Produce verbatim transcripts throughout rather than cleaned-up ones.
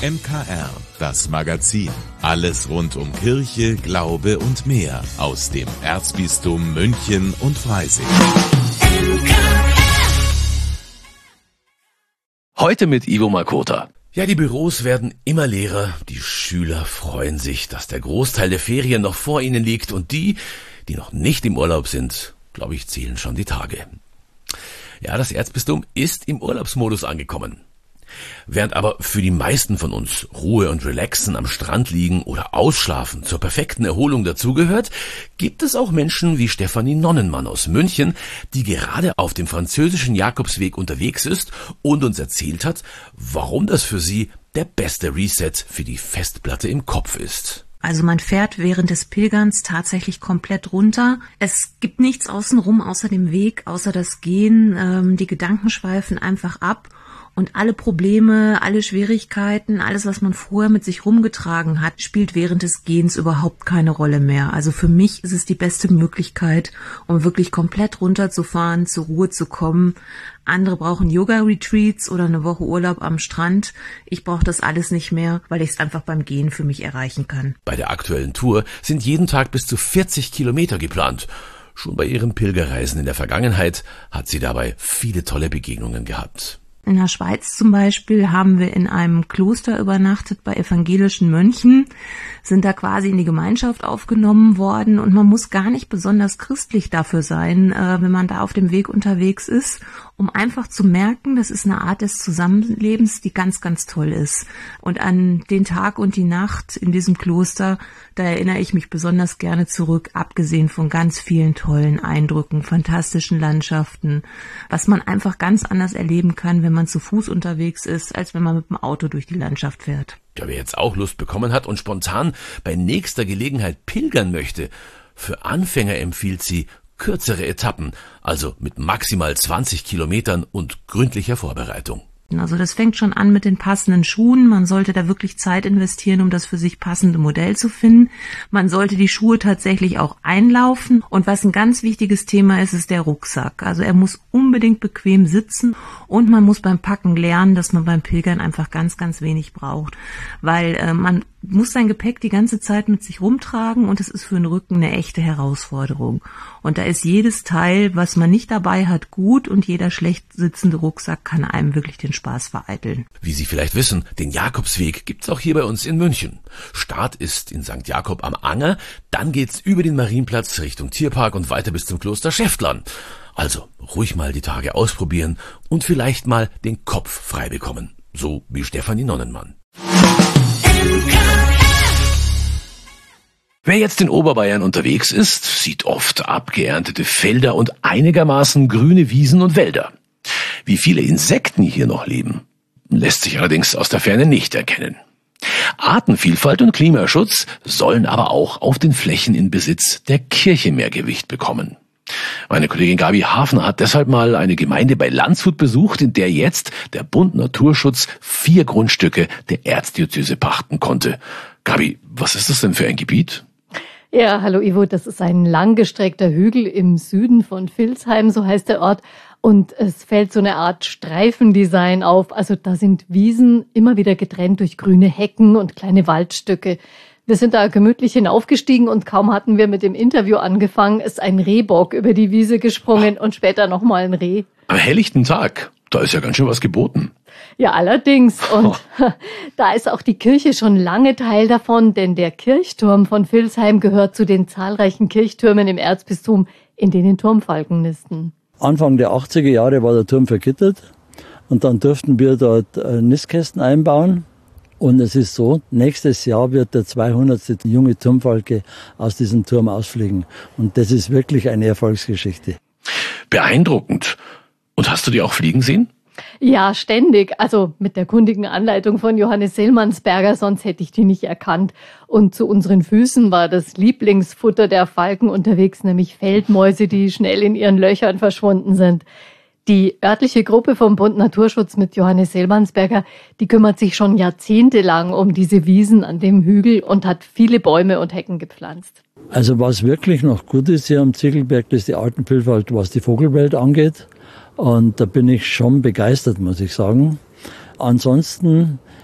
M K R, das Magazin. Alles rund um Kirche, Glaube und mehr aus dem Erzbistum München und Freising. Heute mit Ivo Makota. Ja, die Büros werden immer leerer. Die Schüler freuen sich, dass der Großteil der Ferien noch vor ihnen liegt. Und die, die noch nicht im Urlaub sind, glaube ich, zählen schon die Tage. Ja, das Erzbistum ist im Urlaubsmodus angekommen. Während aber für die meisten von uns Ruhe und Relaxen am Strand liegen oder Ausschlafen zur perfekten Erholung dazugehört, gibt es auch Menschen wie Stefanie Nonnenmann aus München, die gerade auf dem französischen Jakobsweg unterwegs ist und uns erzählt hat, warum das für sie der beste Reset für die Festplatte im Kopf ist. Also man fährt während des Pilgerns tatsächlich komplett runter. Es gibt nichts außenrum außer dem Weg, außer das Gehen. Ähm, die Gedanken schweifen einfach ab. Und alle Probleme, alle Schwierigkeiten, alles, was man vorher mit sich rumgetragen hat, spielt während des Gehens überhaupt keine Rolle mehr. Also für mich ist es die beste Möglichkeit, um wirklich komplett runterzufahren, zur Ruhe zu kommen. Andere brauchen Yoga-Retreats oder eine Woche Urlaub am Strand. Ich brauche das alles nicht mehr, weil ich es einfach beim Gehen für mich erreichen kann. Bei der aktuellen Tour sind jeden Tag bis zu vierzig Kilometer geplant. Schon bei ihren Pilgerreisen in der Vergangenheit hat sie dabei viele tolle Begegnungen gehabt. In der Schweiz zum Beispiel haben wir in einem Kloster übernachtet bei evangelischen Mönchen, sind da quasi in die Gemeinschaft aufgenommen worden und man muss gar nicht besonders christlich dafür sein, äh, wenn man da auf dem Weg unterwegs ist, um einfach zu merken, das ist eine Art des Zusammenlebens, die ganz, ganz toll ist. Und an den Tag und die Nacht in diesem Kloster, da erinnere ich mich besonders gerne zurück, abgesehen von ganz vielen tollen Eindrücken, fantastischen Landschaften, was man einfach ganz anders erleben kann, wenn man zu Fuß unterwegs ist, als wenn man mit dem Auto durch die Landschaft fährt. Ja, wer jetzt auch Lust bekommen hat und spontan bei nächster Gelegenheit pilgern möchte, für Anfänger empfiehlt sie kürzere Etappen, also mit maximal zwanzig Kilometern und gründlicher Vorbereitung. Also das fängt schon an mit den passenden Schuhen. Man sollte da wirklich Zeit investieren, um das für sich passende Modell zu finden. Man sollte die Schuhe tatsächlich auch einlaufen. Und was ein ganz wichtiges Thema ist, ist der Rucksack. Also er muss unbedingt bequem sitzen und man muss beim Packen lernen, dass man beim Pilgern einfach ganz, ganz wenig braucht. Weil äh, man muss sein Gepäck die ganze Zeit mit sich rumtragen und es ist für den Rücken eine echte Herausforderung. Und da ist jedes Teil, was man nicht dabei hat, gut und jeder schlecht sitzende Rucksack kann einem wirklich den Spaß vereiteln. Wie Sie vielleicht wissen, den Jakobsweg gibt's auch hier bei uns in München. Start ist in Sankt Jakob am Anger, dann geht's über den Marienplatz Richtung Tierpark und weiter bis zum Kloster Schäftlern. Also ruhig mal die Tage ausprobieren und vielleicht mal den Kopf frei bekommen. So wie Stefanie Nonnenmann. Wer jetzt in Oberbayern unterwegs ist, sieht oft abgeerntete Felder und einigermaßen grüne Wiesen und Wälder. Wie viele Insekten hier noch leben, lässt sich allerdings aus der Ferne nicht erkennen. Artenvielfalt und Klimaschutz sollen aber auch auf den Flächen in Besitz der Kirche mehr Gewicht bekommen. Meine Kollegin Gabi Hafner hat deshalb mal eine Gemeinde bei Landshut besucht, in der jetzt der Bund Naturschutz vier Grundstücke der Erzdiözese pachten konnte. Gabi, was ist das denn für ein Gebiet? Ja, hallo Ivo, das ist ein langgestreckter Hügel im Süden von Vilsheim, so heißt der Ort. Und es fällt so eine Art Streifendesign auf. Also da sind Wiesen immer wieder getrennt durch grüne Hecken und kleine Waldstücke. Wir sind da gemütlich hinaufgestiegen und kaum hatten wir mit dem Interview angefangen, ist ein Rehbock über die Wiese gesprungen und später nochmal ein Reh. Am helllichten Tag, da ist ja ganz schön was geboten. Ja, allerdings. Und da ist auch die Kirche schon lange Teil davon, denn der Kirchturm von Vilsheim gehört zu den zahlreichen Kirchtürmen im Erzbistum, in denen Turmfalken nisten. Anfang der achtziger Jahre war der Turm vergittert und dann durften wir dort Nistkästen einbauen. Und es ist so, nächstes Jahr wird der zweihundertste junge Turmfalke aus diesem Turm ausfliegen. Und das ist wirklich eine Erfolgsgeschichte. Beeindruckend. Und hast du die auch fliegen sehen? Ja, ständig. Also mit der kundigen Anleitung von Johannes Sellmannsberger, sonst hätte ich die nicht erkannt. Und zu unseren Füßen war das Lieblingsfutter der Falken unterwegs, nämlich Feldmäuse, die schnell in ihren Löchern verschwunden sind. Die örtliche Gruppe vom Bund Naturschutz mit Johannes Sellmannsberger, die kümmert sich schon jahrzehntelang um diese Wiesen an dem Hügel und hat viele Bäume und Hecken gepflanzt. Also was wirklich noch gut ist hier am Ziegelberg, das ist die Artenvielfalt, was die Vogelwelt angeht. Und da bin ich schon begeistert, muss ich sagen. Ansonsten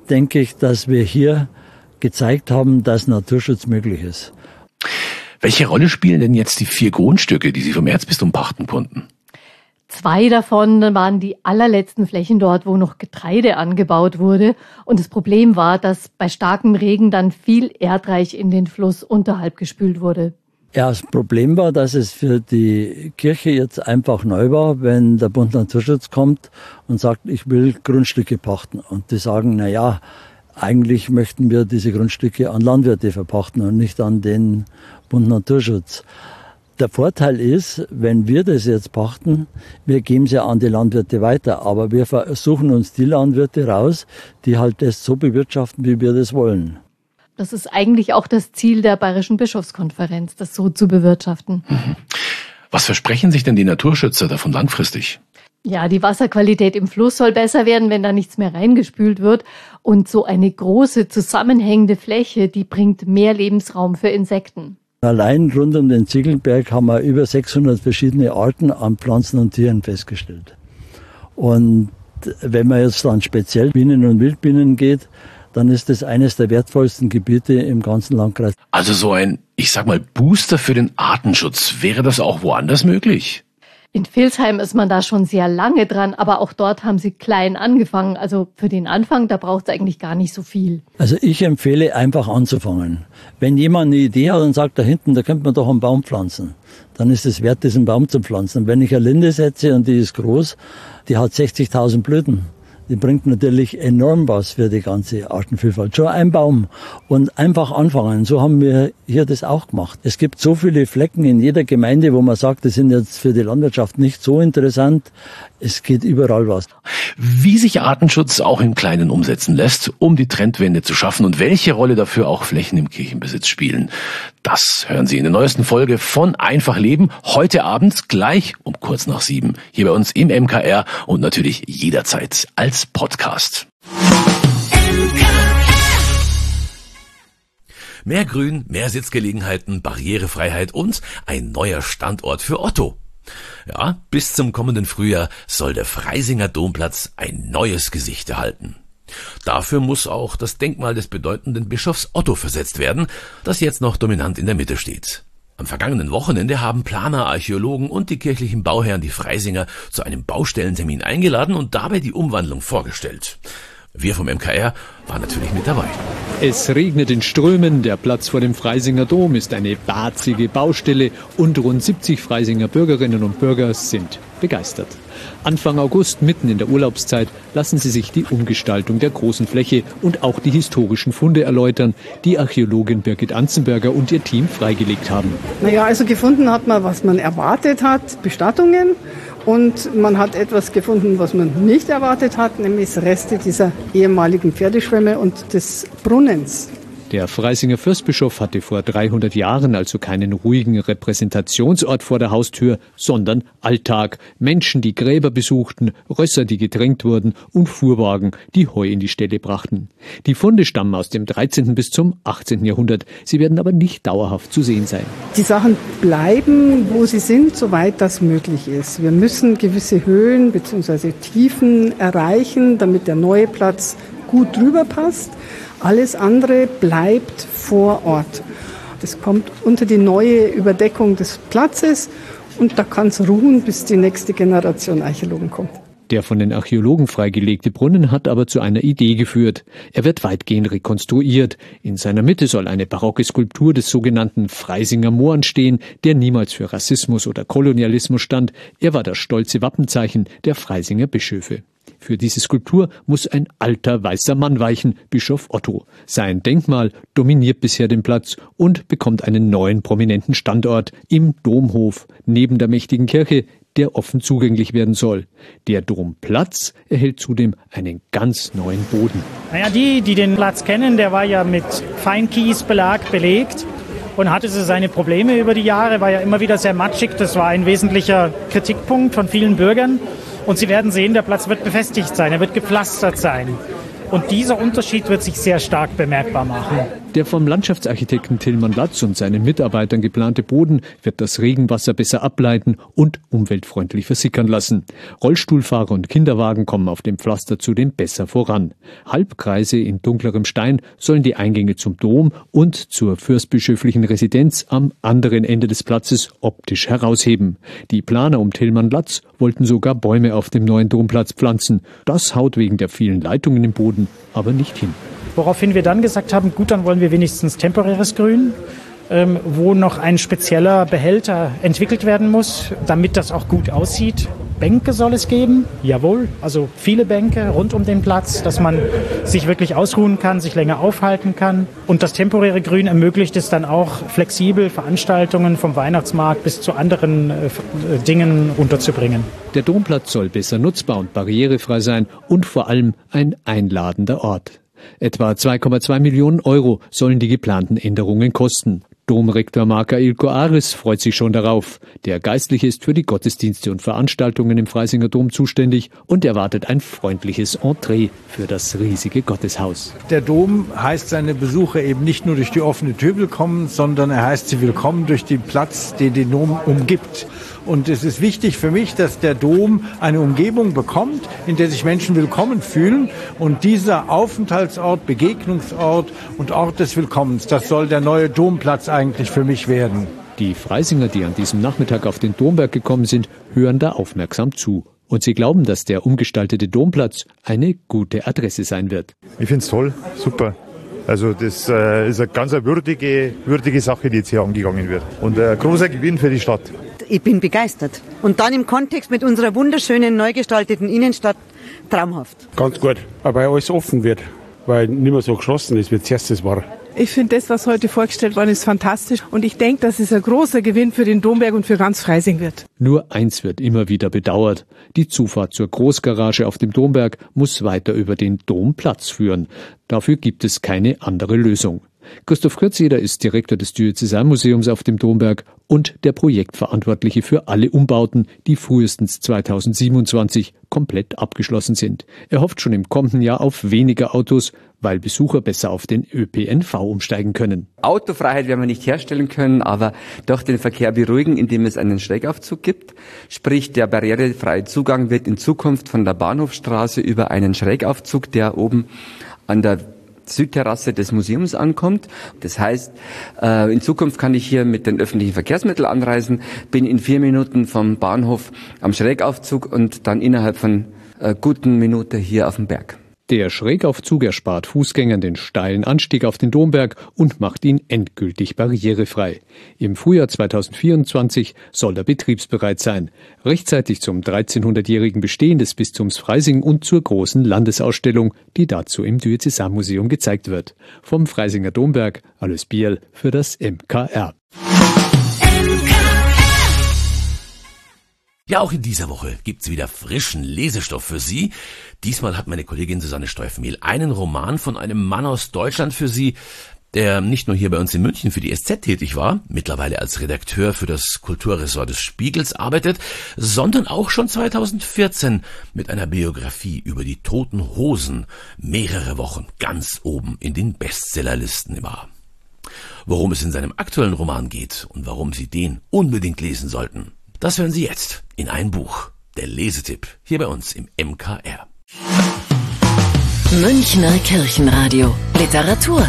denke ich, dass wir hier gezeigt haben, dass Naturschutz möglich ist. Welche Rolle spielen denn jetzt die vier Grundstücke, die Sie vom Erzbistum pachten konnten? Zwei davon waren die allerletzten Flächen dort, wo noch Getreide angebaut wurde. Und das Problem war, dass bei starkem Regen dann viel Erdreich in den Fluss unterhalb gespült wurde. Ja, das Problem war, dass es für die Kirche jetzt einfach neu war, wenn der Bund Naturschutz kommt und sagt, ich will Grundstücke pachten. Und die sagen, na ja, eigentlich möchten wir diese Grundstücke an Landwirte verpachten und nicht an den Bund Naturschutz. Der Vorteil ist, wenn wir das jetzt pachten, wir geben es ja an die Landwirte weiter, aber wir versuchen uns die Landwirte raus, die halt das so bewirtschaften, wie wir das wollen. Das ist eigentlich auch das Ziel der Bayerischen Bischofskonferenz, das so zu bewirtschaften. Was versprechen sich denn die Naturschützer davon langfristig? Ja, die Wasserqualität im Fluss soll besser werden, wenn da nichts mehr reingespült wird. Und so eine große zusammenhängende Fläche, die bringt mehr Lebensraum für Insekten. Allein rund um den Ziegelberg haben wir über sechshundert verschiedene Arten an Pflanzen und Tieren festgestellt. Und wenn man jetzt dann speziell Bienen und Wildbienen geht, dann ist das eines der wertvollsten Gebiete im ganzen Landkreis. Also so ein, ich sag mal, Booster für den Artenschutz. Wäre das auch woanders möglich? In Vilsheim ist man da schon sehr lange dran, aber auch dort haben sie klein angefangen. Also für den Anfang, da braucht es eigentlich gar nicht so viel. Also ich empfehle einfach anzufangen. Wenn jemand eine Idee hat und sagt, da hinten, da könnte man doch einen Baum pflanzen, dann ist es wert, diesen Baum zu pflanzen. Wenn ich eine Linde setze und die ist groß, die hat sechzigtausend Blüten. Die bringt natürlich enorm was für die ganze Artenvielfalt. Schon ein Baum und einfach anfangen. So haben wir hier das auch gemacht. Es gibt so viele Flecken in jeder Gemeinde, wo man sagt, die sind jetzt für die Landwirtschaft nicht so interessant. Es geht überall was. Wie sich Artenschutz auch im Kleinen umsetzen lässt, um die Trendwende zu schaffen und welche Rolle dafür auch Flächen im Kirchenbesitz spielen, das hören Sie in der neuesten Folge von Einfach Leben, heute Abend gleich um kurz nach sieben, hier bei uns im M K R und natürlich jederzeit als Podcast. Mehr Grün, mehr Sitzgelegenheiten, Barrierefreiheit und ein neuer Standort für Otto. Ja, bis zum kommenden Frühjahr soll der Freisinger Domplatz ein neues Gesicht erhalten. Dafür muss auch das Denkmal des bedeutenden Bischofs Otto versetzt werden, das jetzt noch dominant in der Mitte steht. Am vergangenen Wochenende haben Planer, Archäologen und die kirchlichen Bauherren die Freisinger zu einem Baustellentermin eingeladen und dabei die Umwandlung vorgestellt. Wir vom M K R waren natürlich mit dabei. Es regnet in Strömen, der Platz vor dem Freisinger Dom ist eine barzige Baustelle und rund siebzig Freisinger Bürgerinnen und Bürger sind begeistert. Anfang August, mitten in der Urlaubszeit, lassen sie sich die Umgestaltung der großen Fläche und auch die historischen Funde erläutern, die Archäologin Birgit Anzenberger und ihr Team freigelegt haben. Naja, also gefunden hat man, was man erwartet hat, Bestattungen. Und man hat etwas gefunden, was man nicht erwartet hat, nämlich Reste dieser ehemaligen Pferdeschwemme und des Brunnens. Der Freisinger Fürstbischof hatte vor dreihundert Jahren also keinen ruhigen Repräsentationsort vor der Haustür, sondern Alltag. Menschen, die Gräber besuchten, Rösser, die getränkt wurden und Fuhrwagen, die Heu in die Ställe brachten. Die Funde stammen aus dem dreizehnten bis zum achtzehnten Jahrhundert. Sie werden aber nicht dauerhaft zu sehen sein. Die Sachen bleiben, wo sie sind, soweit das möglich ist. Wir müssen gewisse Höhen bzw. Tiefen erreichen, damit der neue Platz gut drüber passt. Alles andere bleibt vor Ort. Das kommt unter die neue Überdeckung des Platzes und da kann es ruhen, bis die nächste Generation Archäologen kommt. Der von den Archäologen freigelegte Brunnen hat aber zu einer Idee geführt. Er wird weitgehend rekonstruiert. In seiner Mitte soll eine barocke Skulptur des sogenannten Freisinger Mohren stehen, der niemals für Rassismus oder Kolonialismus stand. Er war das stolze Wappenzeichen der Freisinger Bischöfe. Für diese Skulptur muss ein alter weißer Mann weichen, Bischof Otto. Sein Denkmal dominiert bisher den Platz und bekommt einen neuen prominenten Standort im Domhof neben der mächtigen Kirche, der offen zugänglich werden soll. Der Domplatz erhält zudem einen ganz neuen Boden. Naja, die, die den Platz kennen, der war ja mit Feinkiesbelag belegt und hatte so seine Probleme über die Jahre, war ja immer wieder sehr matschig. Das war ein wesentlicher Kritikpunkt von vielen Bürgern. Und Sie werden sehen, der Platz wird befestigt sein, er wird gepflastert sein. Und dieser Unterschied wird sich sehr stark bemerkbar machen. Der vom Landschaftsarchitekten Tilman Latz und seinen Mitarbeitern geplante Boden wird das Regenwasser besser ableiten und umweltfreundlich versickern lassen. Rollstuhlfahrer und Kinderwagen kommen auf dem Pflaster zudem besser voran. Halbkreise in dunklerem Stein sollen die Eingänge zum Dom und zur fürstbischöflichen Residenz am anderen Ende des Platzes optisch herausheben. Die Planer um Tilman Latz wollten sogar Bäume auf dem neuen Domplatz pflanzen. Das haut wegen der vielen Leitungen im Boden aber nicht hin. Woraufhin wir dann gesagt haben, gut, dann wollen wir wenigstens temporäres Grün, ähm, wo noch ein spezieller Behälter entwickelt werden muss, damit das auch gut aussieht. Bänke soll es geben, jawohl, also viele Bänke rund um den Platz, dass man sich wirklich ausruhen kann, sich länger aufhalten kann. Und das temporäre Grün ermöglicht es dann auch, flexibel Veranstaltungen vom Weihnachtsmarkt bis zu anderen äh, Dingen unterzubringen. Der Domplatz soll besser nutzbar und barrierefrei sein und vor allem ein einladender Ort. Etwa zwei Komma zwei Millionen Euro sollen die geplanten Änderungen kosten. Domrektor Marka Ilko Aris freut sich schon darauf. Der Geistliche ist für die Gottesdienste und Veranstaltungen im Freisinger Dom zuständig und erwartet ein freundliches Entree für das riesige Gotteshaus. Der Dom heißt seine Besucher eben nicht nur durch die offene Tür willkommen, sondern er heißt sie willkommen durch den Platz, den den Dom umgibt. Und es ist wichtig für mich, dass der Dom eine Umgebung bekommt, in der sich Menschen willkommen fühlen. Und dieser Aufenthaltsort, Begegnungsort und Ort des Willkommens, das soll der neue Domplatz eigentlich für mich werden. Die Freisinger, die an diesem Nachmittag auf den Domberg gekommen sind, hören da aufmerksam zu. Und sie glauben, dass der umgestaltete Domplatz eine gute Adresse sein wird. Ich finde es toll, super. Also das äh, ist eine ganz würdige, würdige Sache, die jetzt hier angegangen wird. Und ein großer Gewinn für die Stadt. Ich bin begeistert. Und dann im Kontext mit unserer wunderschönen, neu gestalteten Innenstadt traumhaft. Ganz gut, aber alles offen wird, weil nicht mehr so geschlossen ist, wie es erstes war. Ich finde, das, was heute vorgestellt worden ist, fantastisch. Und ich denke, dass es ein großer Gewinn für den Domberg und für ganz Freising wird. Nur eins wird immer wieder bedauert. Die Zufahrt zur Großgarage auf dem Domberg muss weiter über den Domplatz führen. Dafür gibt es keine andere Lösung. Christoph Kürzeder ist Direktor des Diözesanmuseums auf dem Domberg und der Projektverantwortliche für alle Umbauten, die frühestens zweitausendsiebenundzwanzig komplett abgeschlossen sind. Er hofft schon im kommenden Jahr auf weniger Autos, weil Besucher besser auf den Ö P N V umsteigen können. Autofreiheit werden wir nicht herstellen können, aber doch den Verkehr beruhigen, indem es einen Schrägaufzug gibt. Sprich, der barrierefreie Zugang wird in Zukunft von der Bahnhofstraße über einen Schrägaufzug, der oben an der Südterrasse des Museums ankommt. Das heißt, äh, in Zukunft kann ich hier mit den öffentlichen Verkehrsmitteln anreisen, bin in vier Minuten vom Bahnhof am Schrägaufzug und dann innerhalb von äh, guten Minuten hier auf dem Berg. Der Schrägaufzug erspart Fußgängern den steilen Anstieg auf den Domberg und macht ihn endgültig barrierefrei. Im Frühjahr zweitausendvierundzwanzig soll er betriebsbereit sein. Rechtzeitig zum dreizehnhundertjährigen Bestehen des Bistums Freising und zur großen Landesausstellung, die dazu im Diözesanmuseum gezeigt wird. Vom Freisinger Domberg, Alois Bierl für das M K R. Ja, auch in dieser Woche gibt's wieder frischen Lesestoff für Sie. Diesmal hat meine Kollegin Susanne Steufmehl einen Roman von einem Mann aus Deutschland für Sie, der nicht nur hier bei uns in München für die S Z tätig war, mittlerweile als Redakteur für das Kulturressort des Spiegels arbeitet, sondern auch schon zweitausendvierzehn mit einer Biografie über die Toten Hosen mehrere Wochen ganz oben in den Bestsellerlisten war. Worum es in seinem aktuellen Roman geht und warum Sie den unbedingt lesen sollten, das hören Sie jetzt in ein Buch. Der Lesetipp hier bei uns im M K R. Münchner Kirchenradio. Literatur.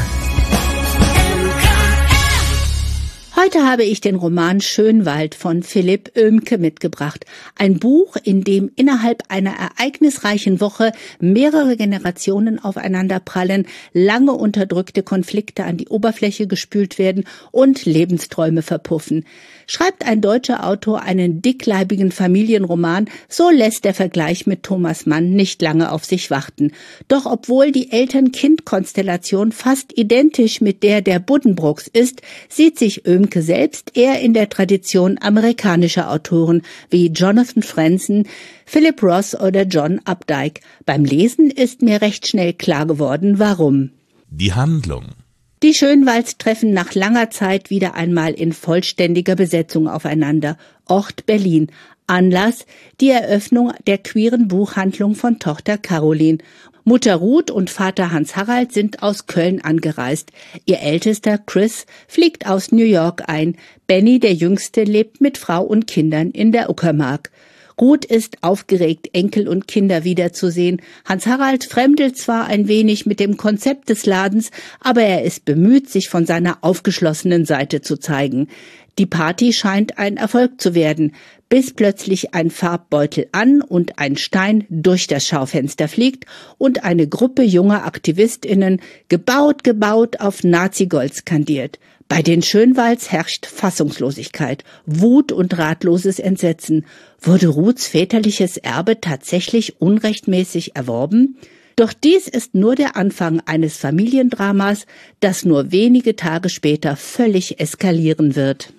Heute habe ich den Roman Schönwald von Philipp Oehmke mitgebracht. Ein Buch, in dem innerhalb einer ereignisreichen Woche mehrere Generationen aufeinanderprallen, lange unterdrückte Konflikte an die Oberfläche gespült werden und Lebensträume verpuffen. Schreibt ein deutscher Autor einen dickleibigen Familienroman, so lässt der Vergleich mit Thomas Mann nicht lange auf sich warten. Doch obwohl die Eltern-Kind-Konstellation fast identisch mit der der Buddenbrooks ist, sieht sich Oehmke selbst eher in der Tradition amerikanischer Autoren wie Jonathan Franzen, Philip Roth oder John Updike. Beim Lesen ist mir recht schnell klar geworden, warum. Die Handlung. Die Schönwalds treffen nach langer Zeit wieder einmal in vollständiger Besetzung aufeinander. Ort Berlin. Anlass die Eröffnung der queeren Buchhandlung von Tochter Caroline. Mutter Ruth und Vater Hans-Harald sind aus Köln angereist. Ihr Ältester, Chris, fliegt aus New York ein. Benny, der Jüngste, lebt mit Frau und Kindern in der Uckermark. Ruth ist aufgeregt, Enkel und Kinder wiederzusehen. Hans-Harald fremdelt zwar ein wenig mit dem Konzept des Ladens, aber er ist bemüht, sich von seiner aufgeschlossenen Seite zu zeigen. Die Party scheint ein Erfolg zu werden, bis plötzlich ein Farbbeutel an und ein Stein durch das Schaufenster fliegt und eine Gruppe junger AktivistInnen gebaut, gebaut auf Nazi-Gold skandiert. Bei den Schönwalds herrscht Fassungslosigkeit, Wut und ratloses Entsetzen. Wurde Ruths väterliches Erbe tatsächlich unrechtmäßig erworben? Doch dies ist nur der Anfang eines Familiendramas, das nur wenige Tage später völlig eskalieren wird.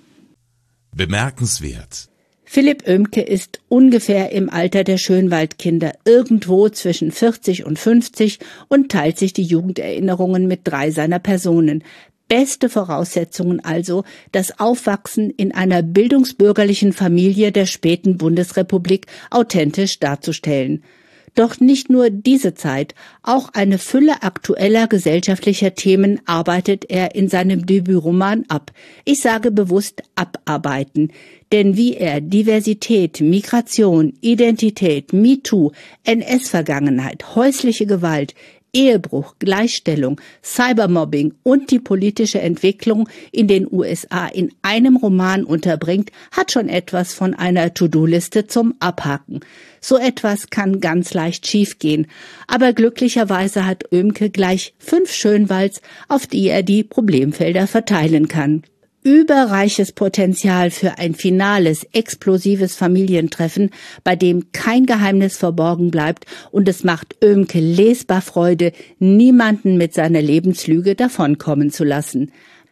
Bemerkenswert. Philipp Oemke ist ungefähr im Alter der Schönwaldkinder, irgendwo zwischen vierzig und fünfzig, und teilt sich die Jugenderinnerungen mit drei seiner Personen. Beste Voraussetzungen also, das Aufwachsen in einer bildungsbürgerlichen Familie der späten Bundesrepublik authentisch darzustellen. Doch nicht nur diese Zeit, auch eine Fülle aktueller gesellschaftlicher Themen arbeitet er in seinem Debütroman ab. Ich sage bewusst abarbeiten, denn wie er Diversität, Migration, Identität, MeToo, N S-Vergangenheit, häusliche Gewalt, Ehebruch, Gleichstellung, Cybermobbing und die politische Entwicklung in den U S A in einem Roman unterbringt, hat schon etwas von einer To-Do-Liste zum Abhaken. So etwas kann ganz leicht schiefgehen, aber glücklicherweise hat Oemke gleich fünf Schönwalds, auf die er die Problemfelder verteilen kann. Überreiches Potenzial für ein finales, explosives Familientreffen, bei dem kein Geheimnis verborgen bleibt, und es macht Oemke lesbar Freude, niemanden mit seiner Lebenslüge davonkommen zu lassen.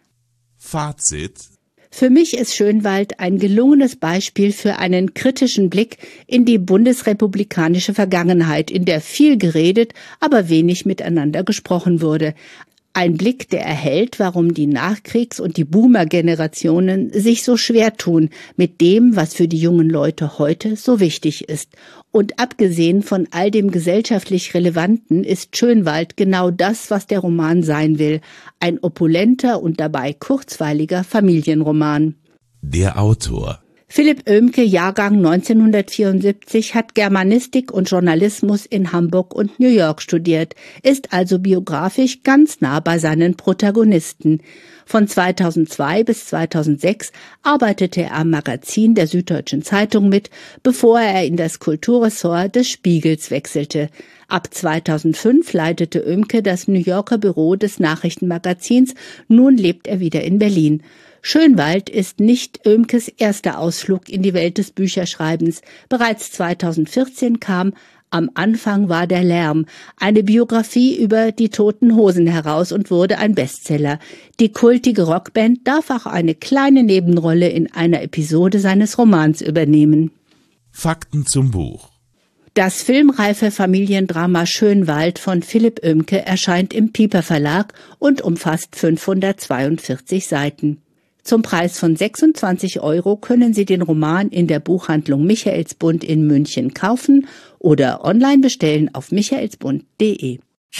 Fazit. Für mich ist Schönwald ein gelungenes Beispiel für einen kritischen Blick in die bundesrepublikanische Vergangenheit, in der viel geredet, aber wenig miteinander gesprochen wurde. Ein Blick, der erhellt, warum die Nachkriegs- und die Boomer-Generationen sich so schwer tun mit dem, was für die jungen Leute heute so wichtig ist. Und abgesehen von all dem gesellschaftlich Relevanten ist Schönwald genau das, was der Roman sein will. Ein opulenter und dabei kurzweiliger Familienroman. Der Autor. Philipp Oemke, Jahrgang neunzehnhundertvierundsiebzig, hat Germanistik und Journalismus in Hamburg und New York studiert, ist also biografisch ganz nah bei seinen Protagonisten. Von zweitausendzwei bis zweitausendsechs arbeitete er am Magazin der Süddeutschen Zeitung mit, bevor er in das Kulturressort des Spiegels wechselte. Ab zweitausendfünf leitete Oemke das New Yorker Büro des Nachrichtenmagazins, nun lebt er wieder in Berlin. Schönwald ist nicht Oemkes erster Ausflug in die Welt des Bücherschreibens. Bereits zweitausendvierzehn kam Am Anfang war der Lärm, eine Biografie über die Toten Hosen heraus und wurde ein Bestseller. Die kultige Rockband darf auch eine kleine Nebenrolle in einer Episode seines Romans übernehmen. Fakten zum Buch. Das filmreife Familiendrama Schönwald von Philipp Oemke erscheint im Piper Verlag und umfasst fünfhundertzweiundvierzig Seiten. Zum Preis von sechsundzwanzig Euro können Sie den Roman in der Buchhandlung Michaelsbund in München kaufen oder online bestellen auf michaelsbund punkt de.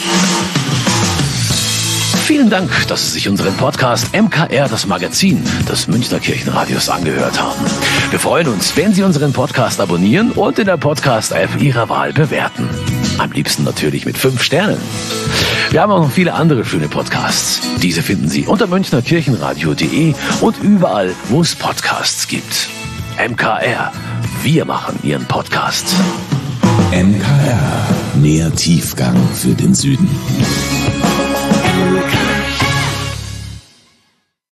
Vielen Dank, dass Sie sich unseren Podcast M K R, das Magazin des Münchner Kirchenradios, angehört haben. Wir freuen uns, wenn Sie unseren Podcast abonnieren und in der Podcast-App Ihrer Wahl bewerten. Am liebsten natürlich mit fünf Sternen. Wir haben auch noch viele andere schöne Podcasts. Diese finden Sie unter münchner kirchenradio punkt de und überall, wo es Podcasts gibt. M K R, wir machen Ihren Podcast. M K R, mehr Tiefgang für den Süden.